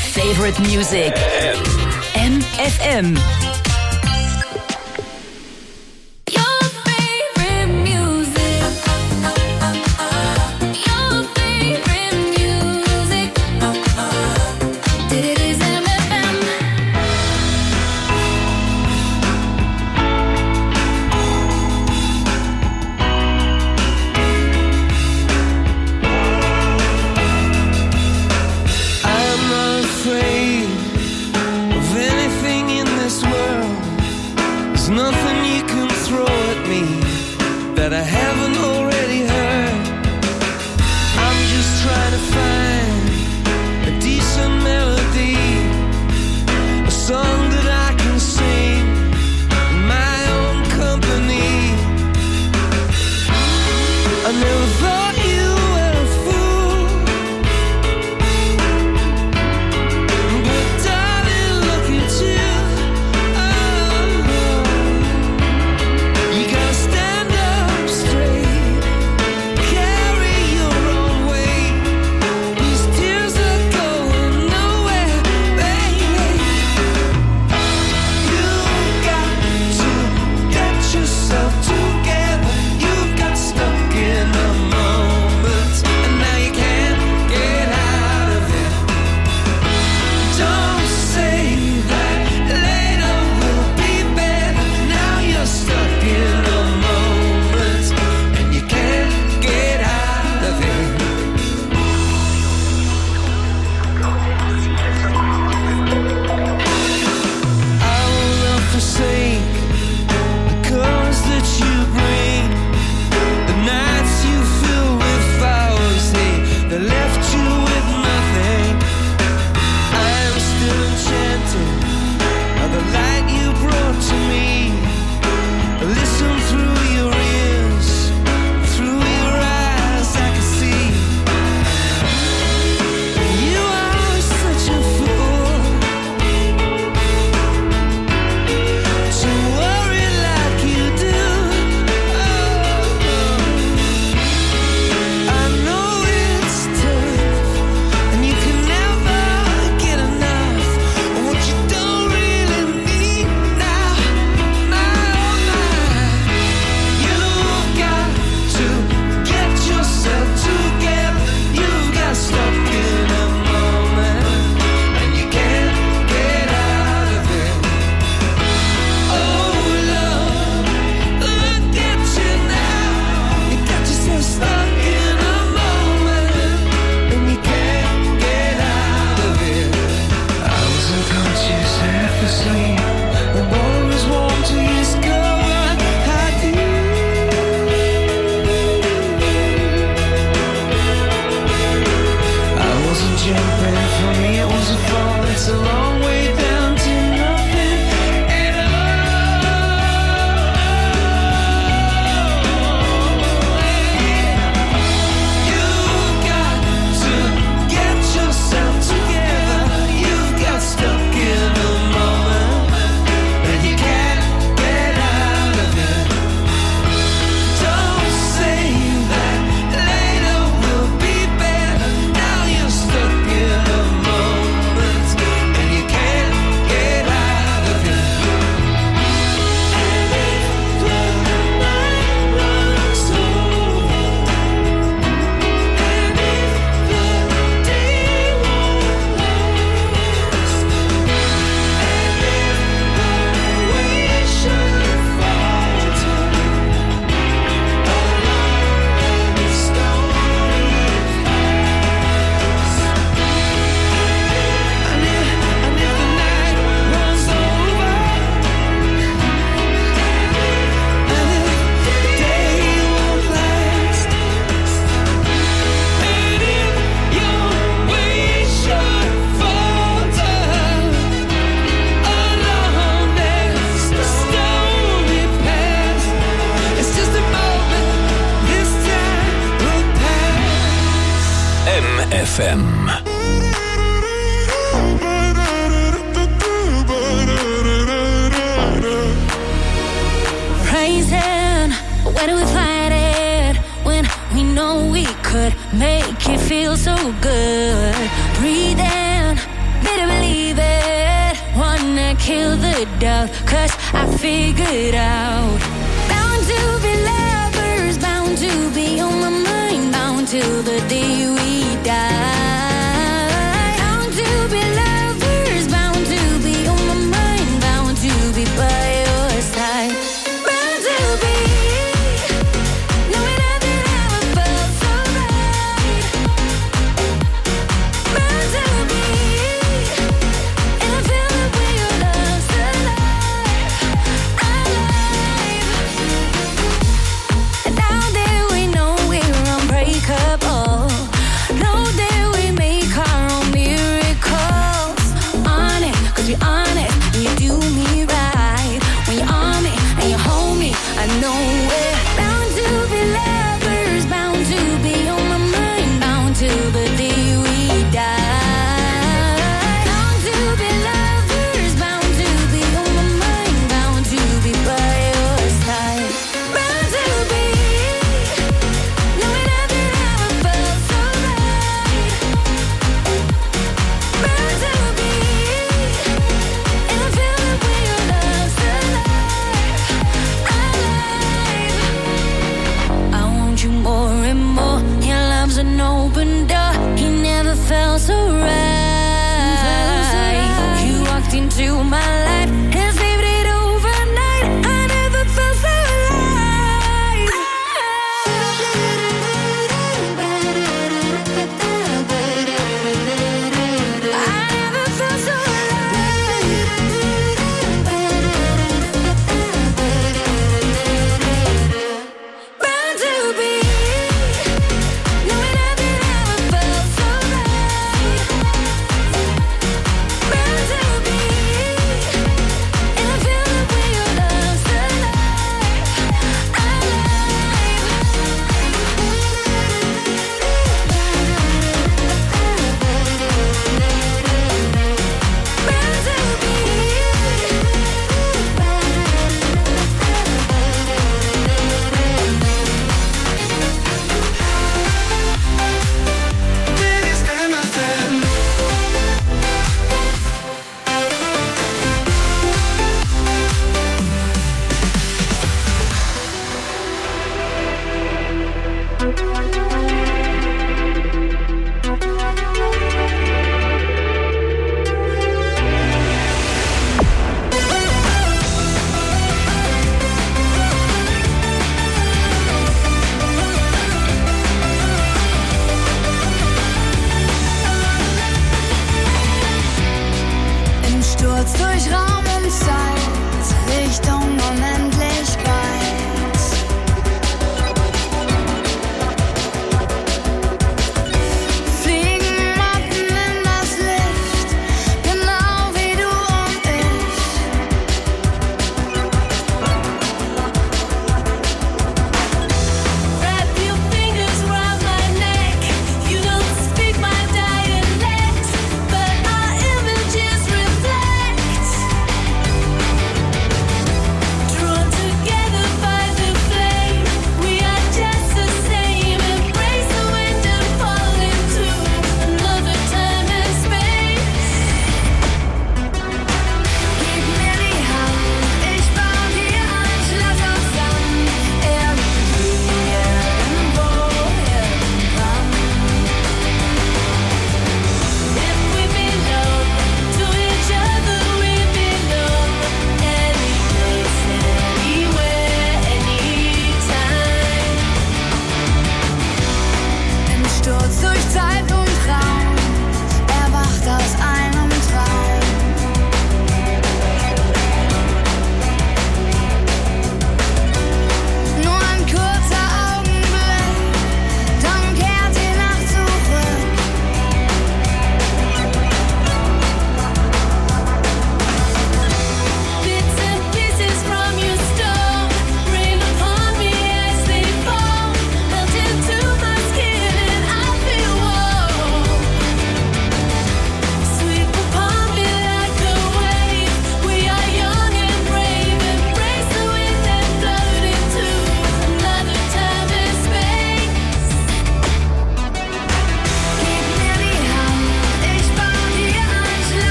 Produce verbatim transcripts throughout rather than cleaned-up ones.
favorite music. M F M. F M. Raising, where do we find it when we know we could make it feel so good? Breathing, made be that one that kill the doubt, 'cause I figured out. Bound to be lovers, bound to be on my mind, bound till the day we die. Bound to be lovers, bound to be on my mind, bound to be by your side. Bound to be knowing nothing ever felt so right. Bound to be in a feeling where your love's alive, alive.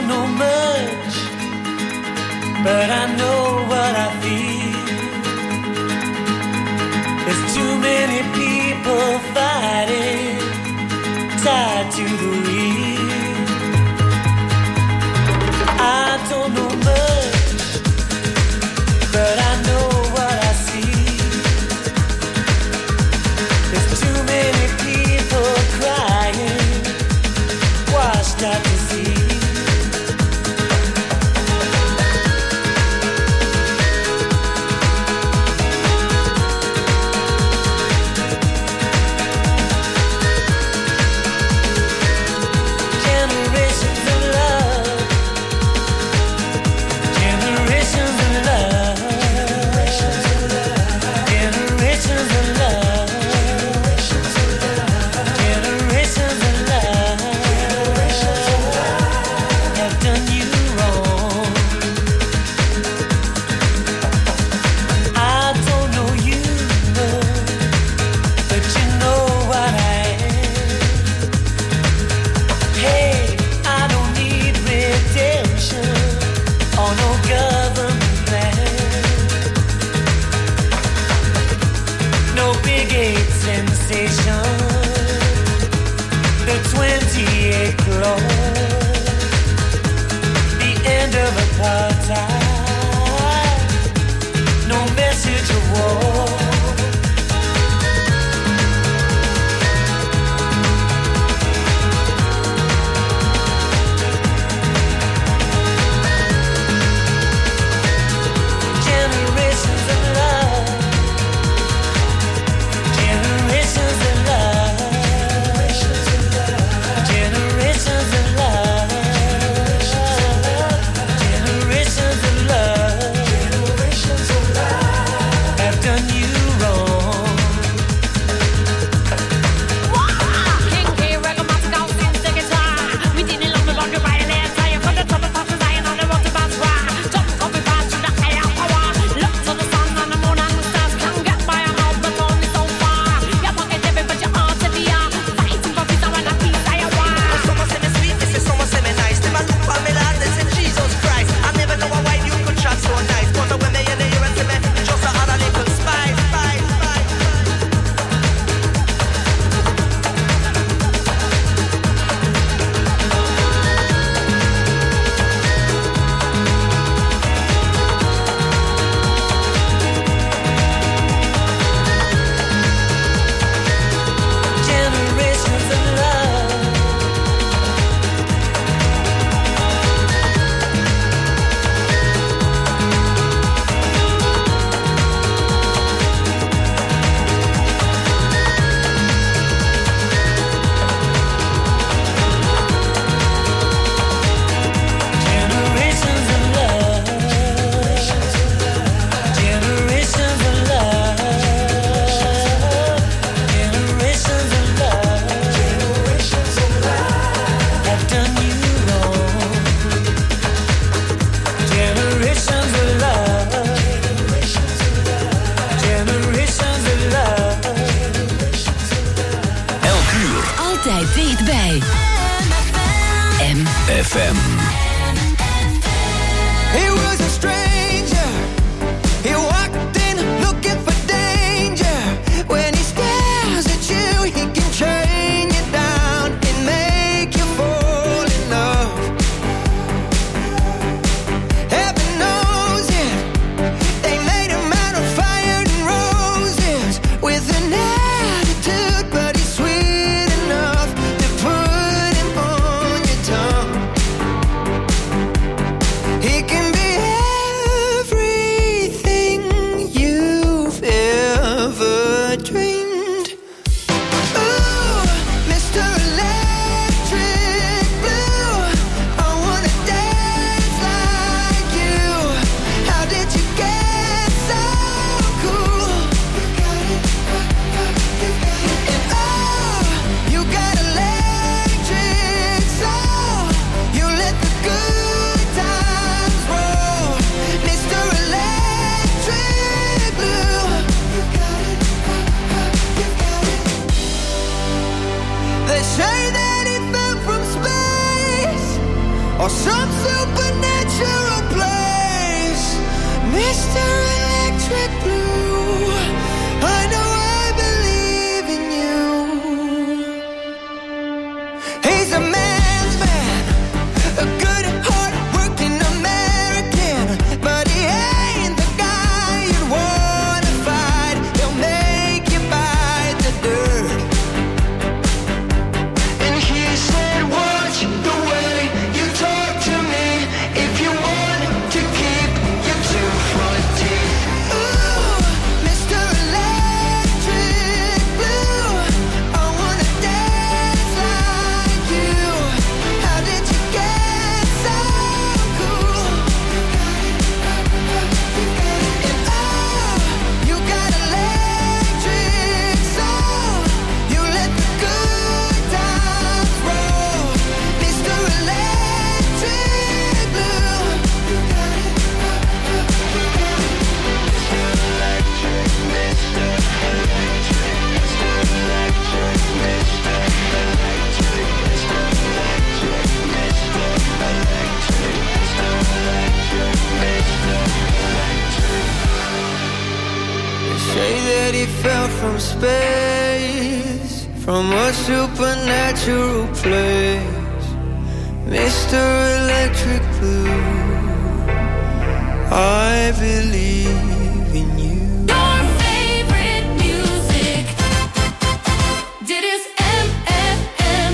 know much, but I know what I feel. There's too many people fighting, tied to the wheel. I don't know much, but I know what I see. There's too many people crying, washed out to sea. Dichtbij. M F M. He was a stranger. He walked in looking for danger. When he stares at you, he can train you down and make you fall in love. Heaven knows it. They made him out of fire and roses with an attitude, but he's sweet enough to put him on your tongue. say that he fell from space, from a supernatural place. Mister Electric Blue, I believe in you. Your favorite music. Dit is M F M.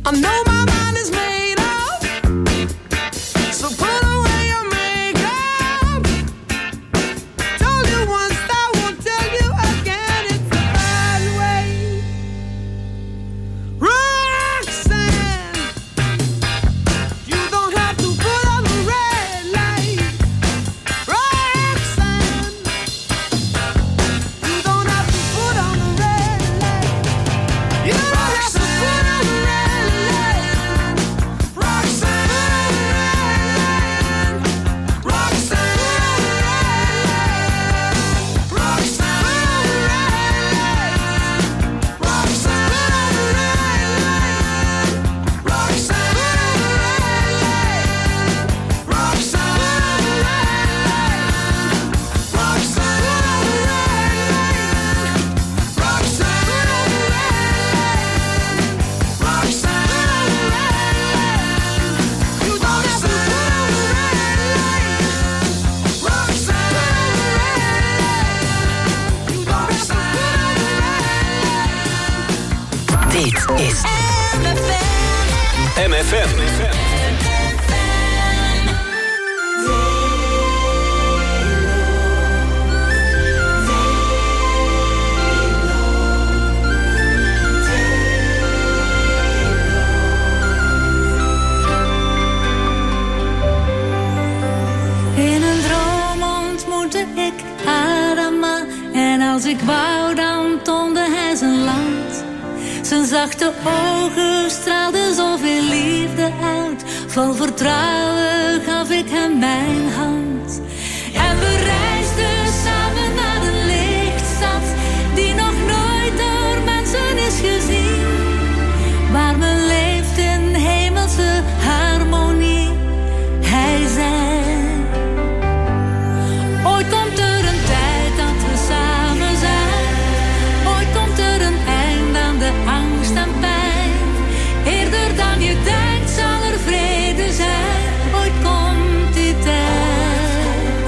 I know my mind is made up, so put away your makeup. Told you once, I won't tell you again. It's the bad way. Roxanne, you don't have to put on the red light. Roxanne, you don't have to put on the red light. You don't have to put on the red light. Roxanne, Roxanne, Roxanne, Dit is M F M. In een droom ontmoette ik Adama. En als ik wou, dan toonde hij zijn land. Zijn zachte ogen straalden zoveel liefde uit. Vol vertrouwen gaf ik hem mijn hand. En we reisden samen naar de lichtstad, die nog nooit door mensen is gezien. Waar men leeft in hemelse harmonie. Hij zei: ooit komt er een tijd dat we samen zijn. Ooit komt er een eind aan de angst en pijn. Eerder dan je denkt zal er vrede zijn. Ooit komt die tijd.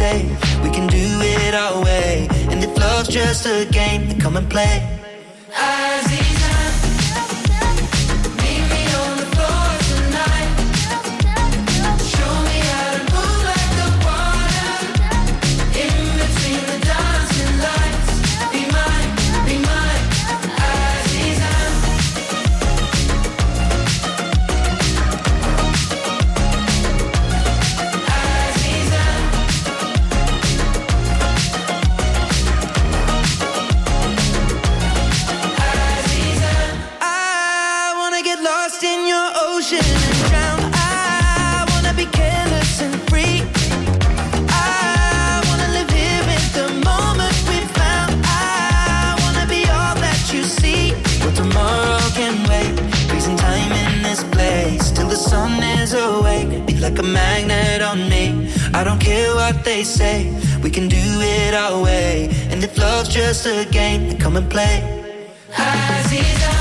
say we can do it our way. And if love's just a game, then come and play. Aziza, meet me on the floor tonight. Show me how to move like the water in between the dancing lights. Be mine, be mine, Aziza. Aziza. I wanna get lost in your ocean and drown. I wanna be careless and free. I wanna live here in the moment we found. I wanna be all that you see. But tomorrow can wait. Freezing time in this place till the sun is awake. Be like a magnet on me. I don't care what they say. We can do it our way. And if love's just a game, then come and play. Aziza,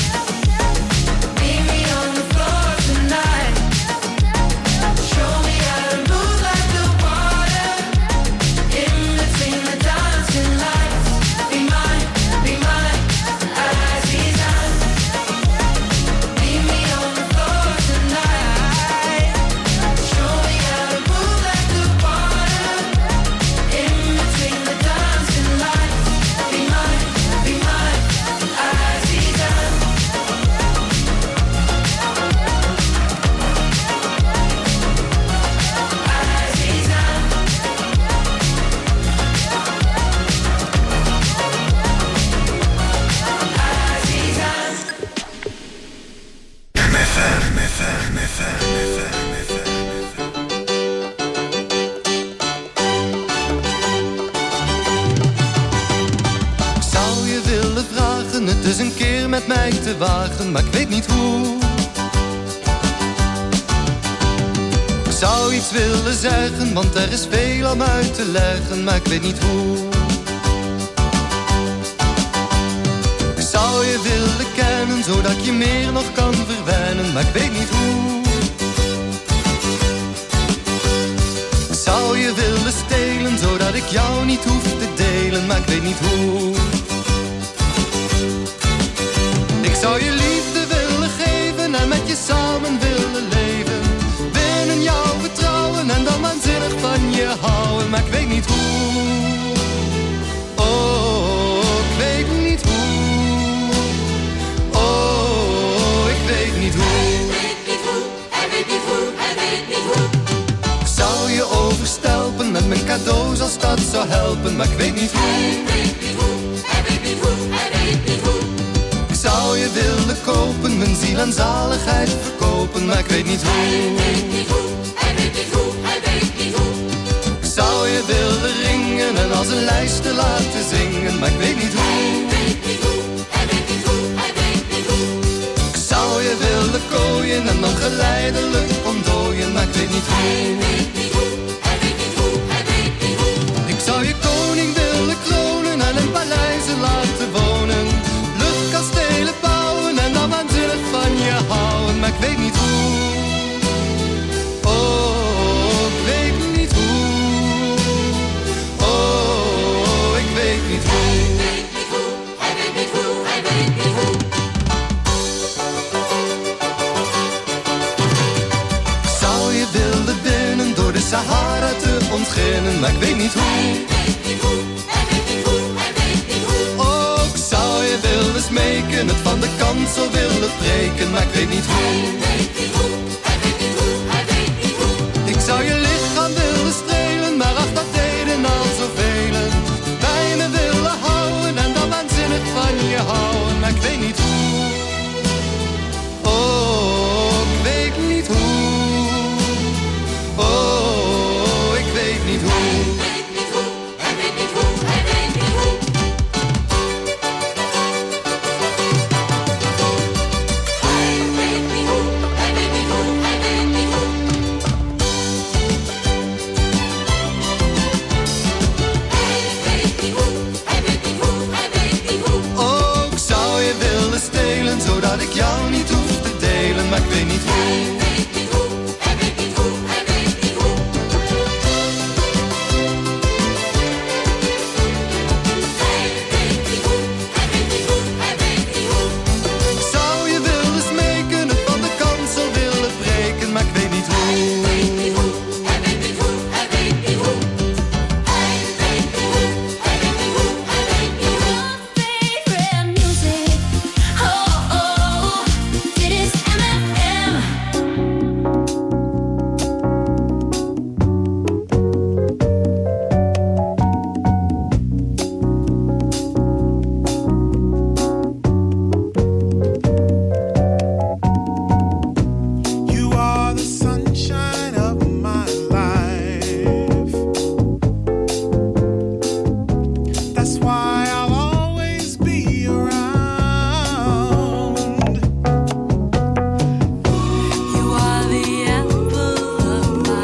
meet me on the floor tonight. Show me how to move like the water in between the dancing lights. Be mine, be mine, Aziza. Meet me on the floor tonight. Show me how to move like the water in between the dancing lights. Be mine, be mine, Aziza. Aziza. Aziza. Ik zou je willen vragen het dus een keer met mij te wagen, maar ik weet niet hoe. Ik zou iets willen zeggen, want er is veel om uit te leggen, maar ik weet niet hoe. Ik zou je willen kennen, zodat ik je meer nog kan verwennen, maar ik weet niet hoe. Ik zou je willen stelen, zodat ik jou niet hoef te delen, maar ik weet niet hoe. Ik zou je liefde willen geven en met je samen willen leven. Binnen jouw vertrouwen en dan waanzinnig van je houden, maar ik weet niet hoe. Oh, ik weet niet hoe. Oh, ik weet niet hoe. Ik zou je overstelpen met mijn cadeaus als dat zou helpen, maar ik weet niet hoe. Ik zou je willen kopen, mijn ziel en zaligheid verkopen, maar ik weet niet hoe. Ik zou je willen ringen en als een lijst te laten zingen, maar ik weet niet hoe. Ik zou je willen kooien en dan geleidelijk ontdooien, maar ik weet niet hoe. Ik zou je koning willen kronen en in paleizen laten wonen. Luchtkastelen bouwen en dan waanzinnig van je houden, maar ik weet niet hoe. Oh, ik weet niet hoe. Oh, ik weet niet hoe. Ik zou je willen binnen door de Sahara te ontginnen, maar ik weet niet hoe. Oh, ik zou je willen smeken, het van de kansel willen breken, maar ik weet niet hoe. Ik zou je lichaam willen strelen, maar ach, dat deden al zoveel. Bij me willen houden en dan waanzinnig van je houden, maar ik weet niet hoe. Oh, ik weet niet hoe. Oh, ik weet niet hoe. Hij weet niet hoe, hij weet niet hoe. That's why I'll always be around. You are the apple of my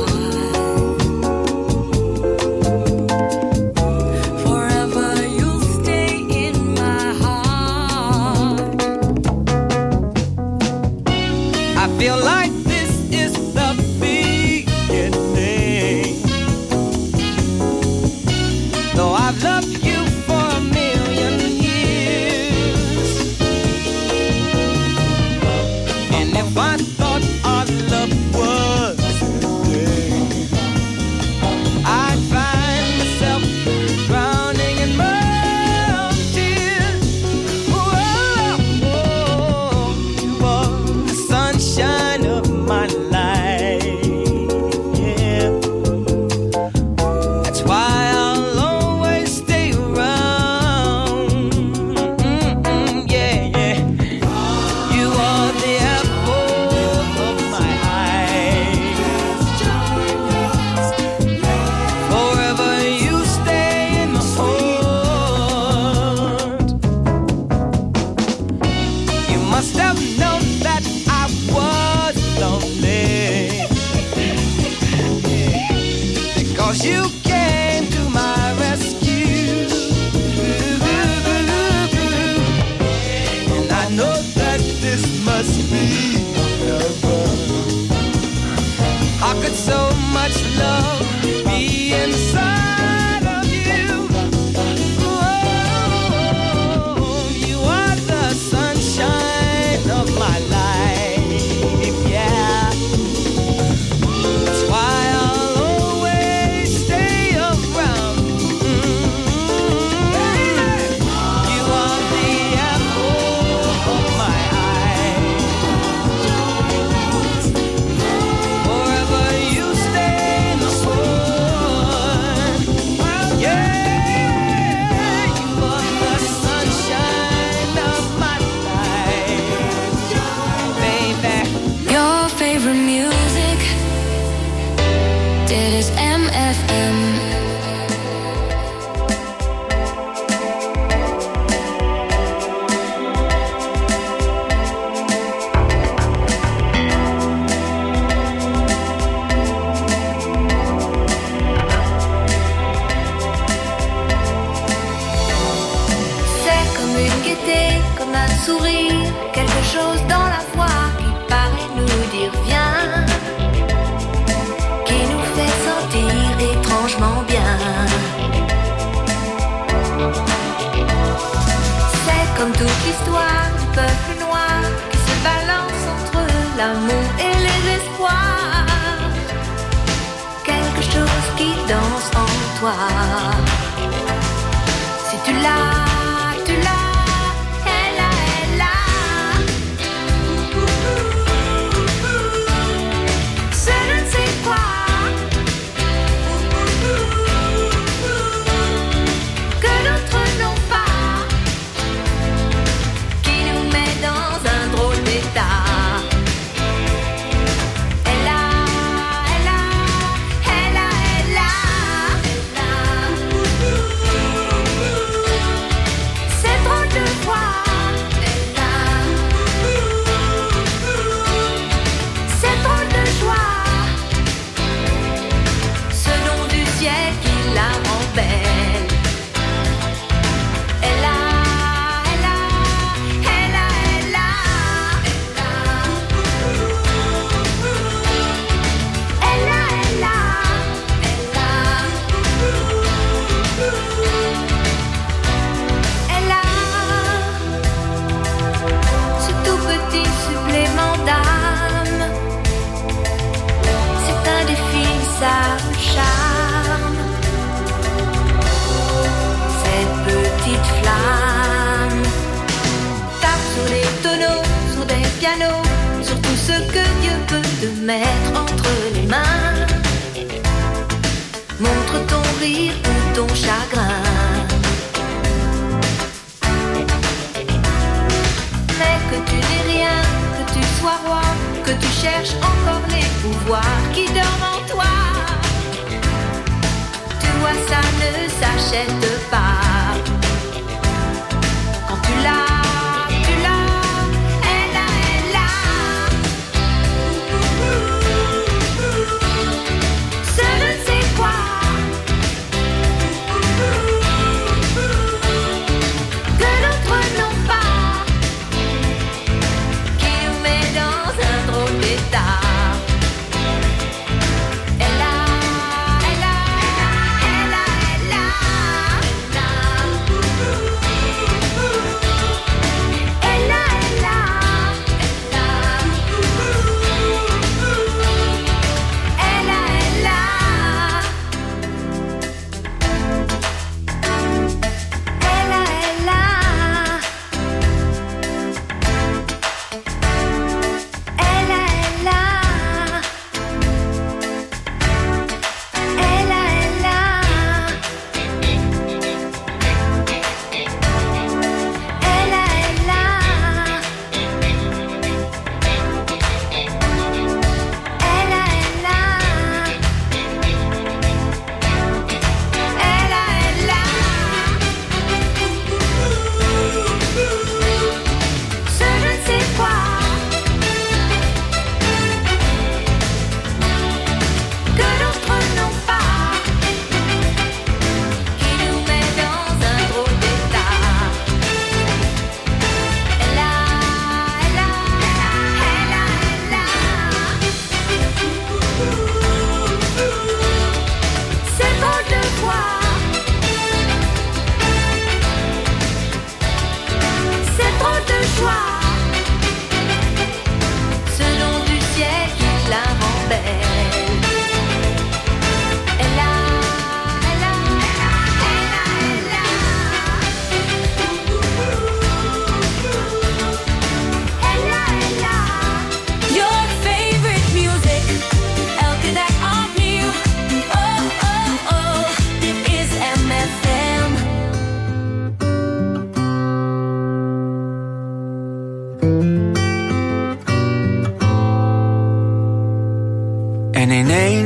eye. Forever you'll stay in my heart. I feel like this is the beginning. Though I've loved you for a million years, and if I thought our love was ending, I'd find myself drowning in my own tears. Whoa, whoa, you are the sunshine of my life. Yeah, that's why I'll always stay around. Mm-mm, yeah, yeah. You are the apple of my eye. Forever you stay in my heart. You must have known that I was lonely, because you came to my rescue. And I know that this must be heaven. How could so much love be inside of you? Oh, you are the sunshine of my life. Yeah, that's why I'll always stay around. Mm-hmm. You are the apple of my eye. Forever you stay in the heart. Yeah, you are the sunshine of my life, baby. Your favorite music, dit is M F M. C'est comme une gaieté, comme un sourire, quelque chose dans la voix qui paraît nous dire viens, qui nous fait sentir étrangement bien. C'est comme toute l'histoire du peuple noir qui se balance entre l'amour et les espoirs. Quelque chose qui danse en toi. Si tu l'as, tu l'as, elle a, elle a. C'est je ne sais quoi que d'autres n'ont pas, qui nous met dans un drôle d'état. Elle a, elle a, elle a, elle a, elle a. C'est drôle de voir. Elle a. C'est drôle de joie. Ce nom du ciel qui la rend belle. Elle a, elle a, elle a, elle a, elle a. Elle a, elle a, elle a. Elle a ce tout petit supplément d'âme. C'est un défi, ça me charme. Cette petite flamme tape sur les tonneaux, sur des pianos, sur tout ce que Dieu peut te mettre entre les mains. Montre ton rire ou ton chagrin. Mais que tu n'es rien, que tu sois roi, que tu cherches encore les pouvoirs qui dorment en toi. Tu vois, ça ne s'achète pas.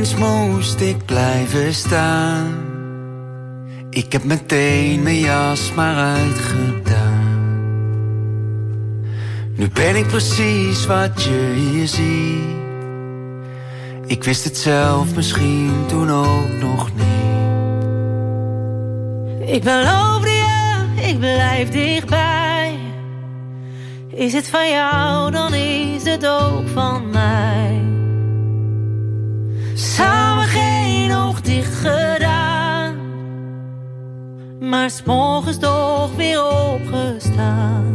steeds moest ik blijven staan. Ik heb meteen mijn jas maar uitgedaan. Nu ben ik precies wat je hier ziet. Ik wist het zelf misschien toen ook nog niet. Ik beloof je, ik blijf dichtbij. Is het van jou, dan is het ook van mij. Samen geen oog dicht gedaan, maar 's morgens toch weer opgestaan.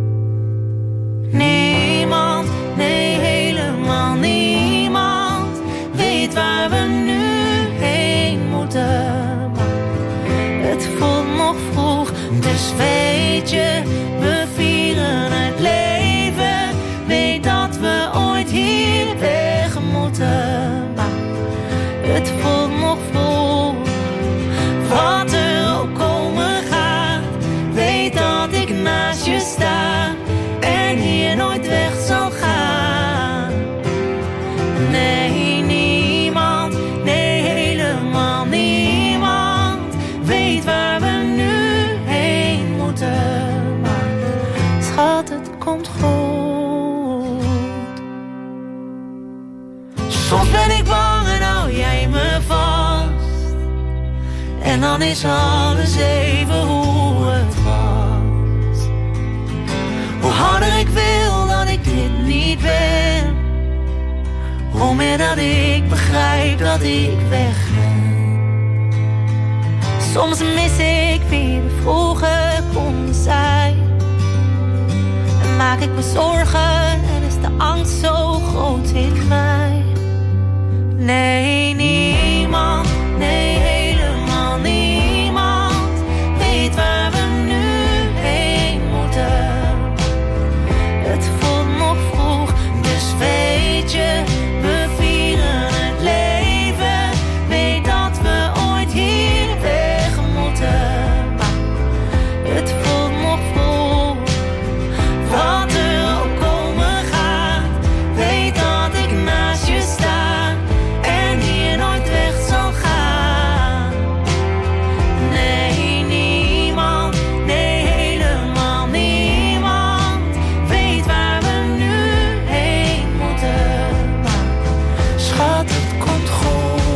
Niemand, nee helemaal niemand, weet waar we nu heen moeten. Maar het voelt nog vroeg, dus weet je, we vieren het leven. Weet dat we ooit hier weg moeten. Maar het voelt nog vroeg, wat er ook komen gaat. Weet dat ik naast je sta en hier nooit weg zal gaan. Nee, niemand, nee helemaal niemand, weet waar we nu heen moeten. Maar schat, het komt goed. Soms ben ik bang en hou jij me vast. En dan is alles even hoe het was. Hoe harder ik wil dat ik dit niet ben, hoe meer dat ik begrijp dat ik weg ben. Soms mis ik wie we vroeger konden zijn. En maak ik me zorgen en is de angst zo groot in mij. Nee, niemand, nee helemaal niemand, weet waar we nu heen moeten. Het voelt nog vroeg, dus weet je, we vieren het leven. Weet dat we ooit hier weg moeten. Maar het voelt nog vroeg, wat er ook komen gaat. Weet dat ik naast je sta en hier nooit weg zal gaan. Nee, niemand, nee helemaal niemand, weet waar we nu heen moeten. Maar schat, het komt goed.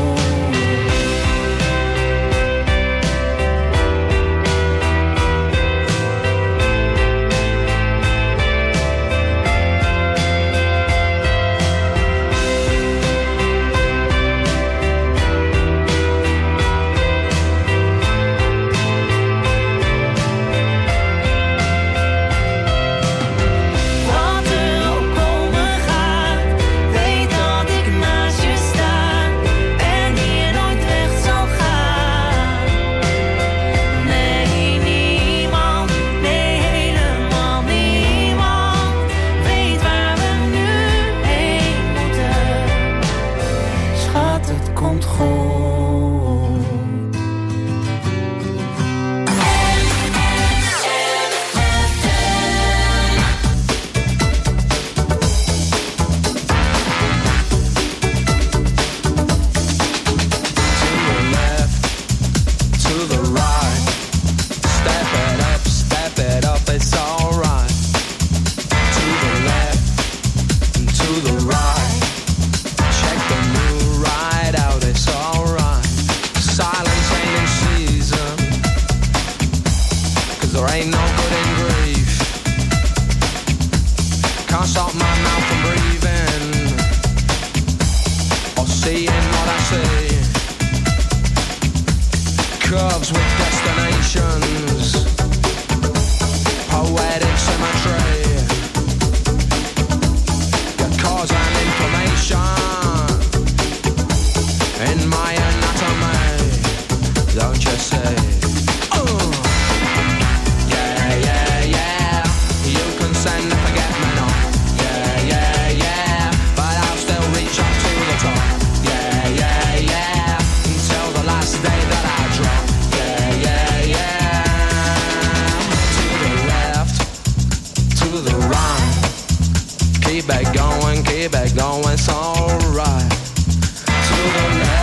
Wat er ook komen gaat, weet dat ik naast je sta en hier nooit weg zal gaan. Nee, niemand, nee helemaal niemand, weet waar we nu heen moeten. Schat, het komt goed. To the right, step it up, step it up, it's alright. To the left, to the right, check the new ride out, it's alright. Silence ain't in season, 'cause there ain't no good in grief. Can't stop my mouth from breathing or seeing what I see. Curves with destinations, poetic symmetry. Your cause and information in my anatomy, don't you see? Uh. Yeah, yeah, yeah, you can send a forget me not. Yeah, yeah, yeah, but I'll still reach up to the top. Yeah, yeah, yeah, until the last day that I drop. Yeah, yeah, yeah. To the left, to the right, keep it going, keep it going, it's alright. To the left.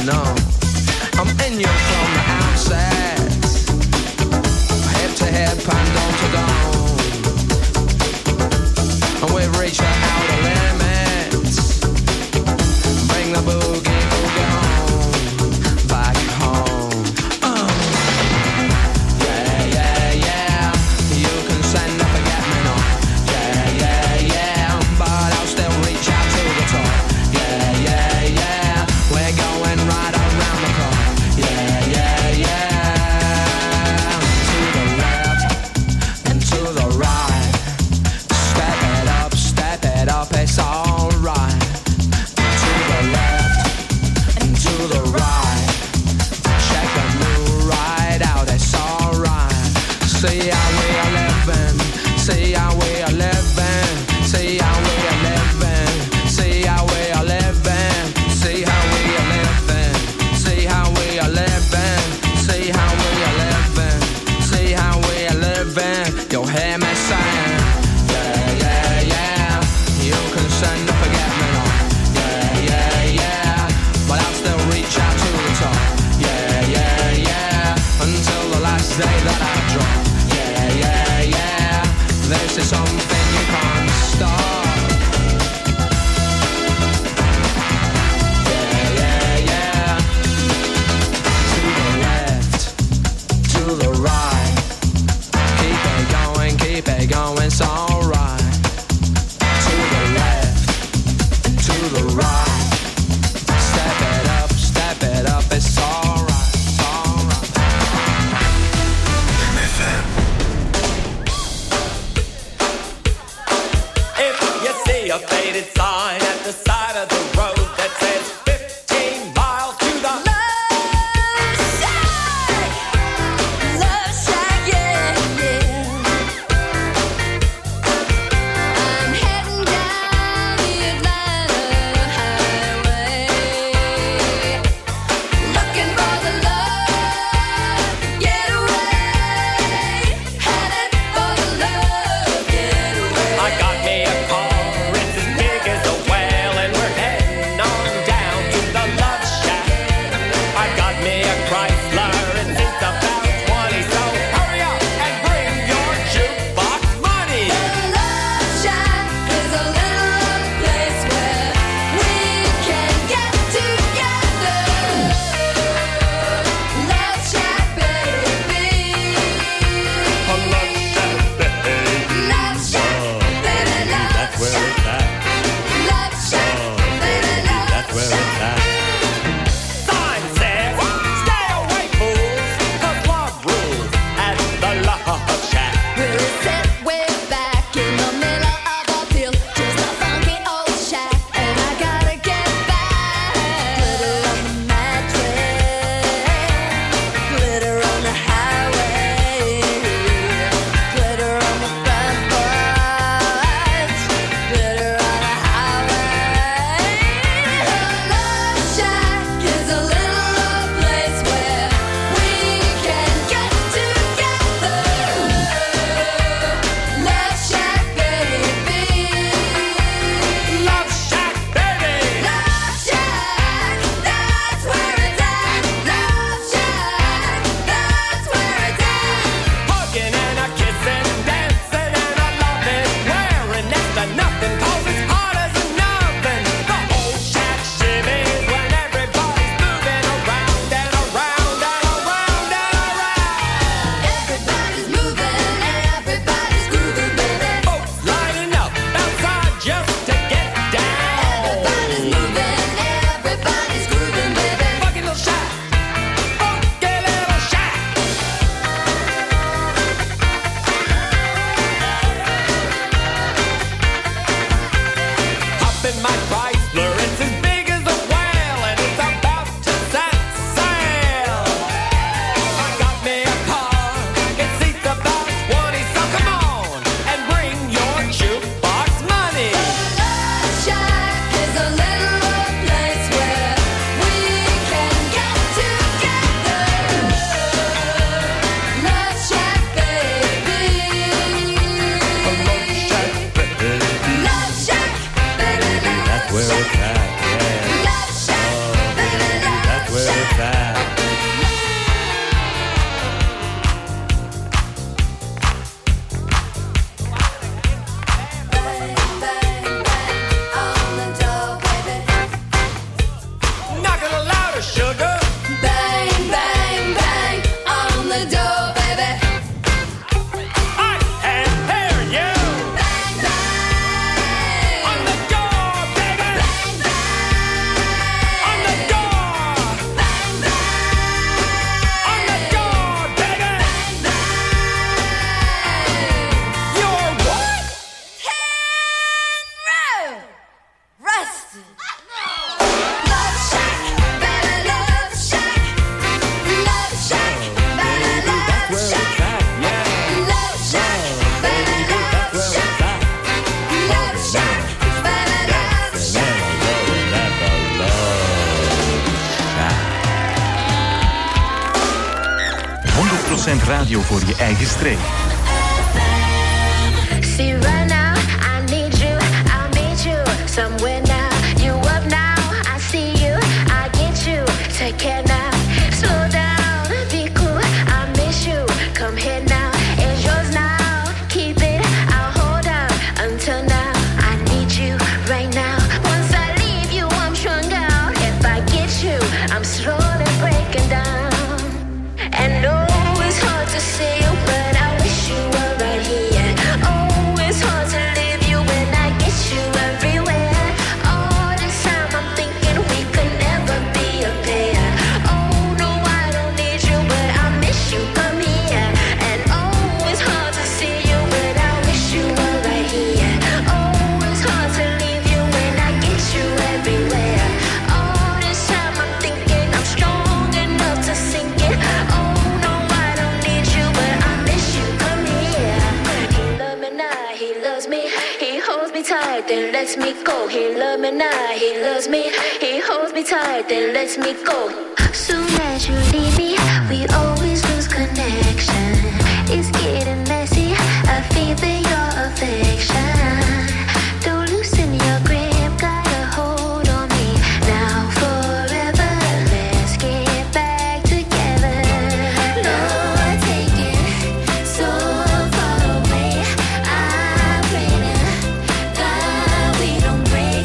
no. I'm in you from the outset. Hip to hip and dome to dome. And we've reached the outer limits. Bring the boogie, boogie home. Back home. Uh. Yeah, yeah, yeah. You can send a forget me not. Yeah, yeah, yeah. But I'll still reach out to the top. Yeah, yeah, yeah. We're going right around the clock. Yeah, yeah, yeah. To the left and to the right. Step it up, step it up, it's alright. To the left and to the right. Check the new ride out, it's alright. See how we are living, see how we are living, see how we are living, see how we are living, see how we are living, see how we are living, see how we are living, see how we are living. You'll hear me saying, yeah, yeah, yeah. You can send a forget me not. Yeah, yeah, yeah. But I'll still reach out to the top. Yeah, yeah, yeah. Until the last day that I drop. Yeah, yeah, yeah. This is something you can't stop. Yeah, yeah, yeah. To the left, to the right. Keep it going, keep it going, it's alright. To the left, to the right. Step it up, step it up, it's alright, it's alright. If you see a faded sign at the side of the road that says fifteen miles to the Love Shack, Love Shack, yeah, yeah. I'm heading down the Atlanta highway, looking for the love getaway, headed for the love getaway. I got me a car, it's as big as a whale, and we're heading on down to the Love Shack. I got me a Chrysler, and it's about twenty, so hurry up and bring your jukebox money. The Love Shack is a little place where we can get together. Love Shack, baby. Love Shack, baby, Love Shack. Love Shack, baby, Love Shack. Sign says, stay away, fools, 'cause love rules at the Love Shack. We'll sit way back in the middle of a field, just a funky old shack, and I gotta get back. Glitter on the mattress, glitter on the highway, glitter on the front porch, glitter on the highway. The Love Shack is a little place where we can get together. Love Shack, baby. Love Shack, baby. Love Shack, that's where it's at. Love Shack, that's where it's at. Hugging and a kissing, dancing and a loving, wearing next to nothing, 'cause it's hard as a nothing. The old shack shimmies when everybody's moving around and around and around and around. Everybody's moving, everybody's grooving, baby. Folks lining up outside just to get down. Everybody's moving, everybody's grooving, baby. Funky little shack, funky little shack. Hop in my Chrysler, it's as big as a whale, and it's about to set sail. I got me a car, it seats about twenty, so come on and bring your jukebox money. Love Shack is a little place where we can get together. Love Shack, baby. Love Shack, baby, Love Shack. That's where it's at, yeah. Love Shack, baby, Love honderd procent radio voor je eigen streek. See right now, I need you, I'll meet you somewhere now. You up now, I see you, I get you. Take care now, slow down, be cool, I miss you. Come here now, it's yours now. Keep it, I'll hold out until now. I need you right now. Once I leave you, I'm strung out. If I get you, I'm slowly breaking down. And no, it's hard to see you, but I wish you were right here. Oh, it's hard to leave you when I get you everywhere. All this time I'm thinking we could never be a pair. Oh, no, I don't need you, but I miss you, come here. And oh, it's hard to see you, but I wish you were right here. Oh, it's hard to leave you when I get you everywhere. All this time I'm thinking I'm strong enough to sink it. Oh, no, I don't need you, but I miss you, come here. He love me now, he loves me. He holds me tight, then lets me go. He love me now, he loves me. He holds me tight, then lets me go. Soon as you leave me, we always lose connection. It's getting messy, I feel for your affection. Don't loosen your grip, got a hold on me. Now forever, let's get back together. No, I take it so far away. I pray to God we don't break.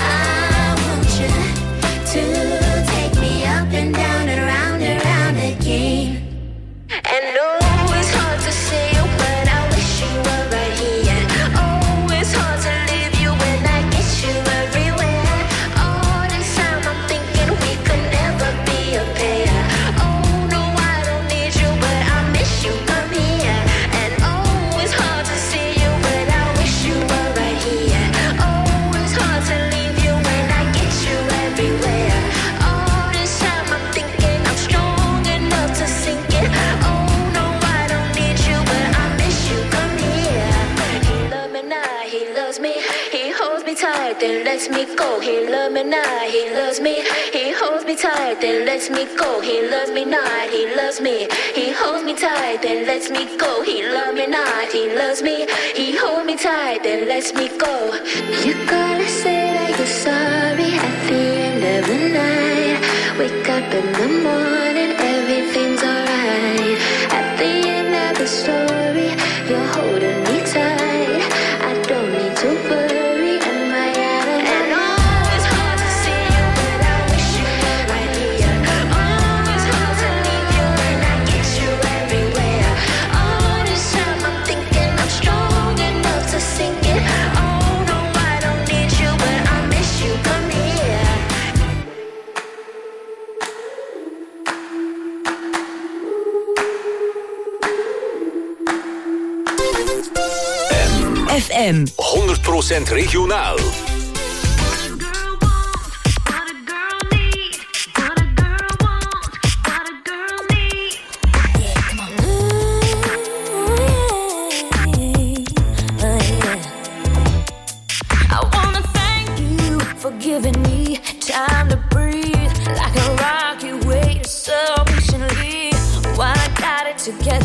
I want you to take me up and down and round and round again. And no, it's hard to see you, but I wish you were right here. Oh, it's hard to leave you when I get you everywhere. All this time I'm thinking we could never be a pair. Oh, no, I don't need you, but I miss you, come here. And oh, it's hard to see you, but I wish you were right here. Oh, it's hard to leave you when I get you everywhere. All this time I'm thinking I'm strong enough to sink it. Oh, no, I don't need you, but I miss you, come here. He love me now, he loves me. He holds me tight, then lets me go. He love me now, he loves me. He holds me tight, then lets me go. He loves me not, he loves me. He holds me tight, then lets me go. He love me not, he loves me. He holds me tight, then lets me go. You gotta say that you're sorry at the end of the night. Wake up in the morning, everything's alright. At the end of the story, you're holding me tight. I don't need to worry, am I out of and oh, it's hard to see you, but I wish you were right here. Oh, it's hard to leave you when I get you everywhere. All this time I'm thinking I'm strong enough to sink it. Oh, no, I don't need you, but I miss you, come here. F M honderd procent regionaal. I wanna thank you for giving me time to breathe like a rocky way to so patiently. Why I got it together.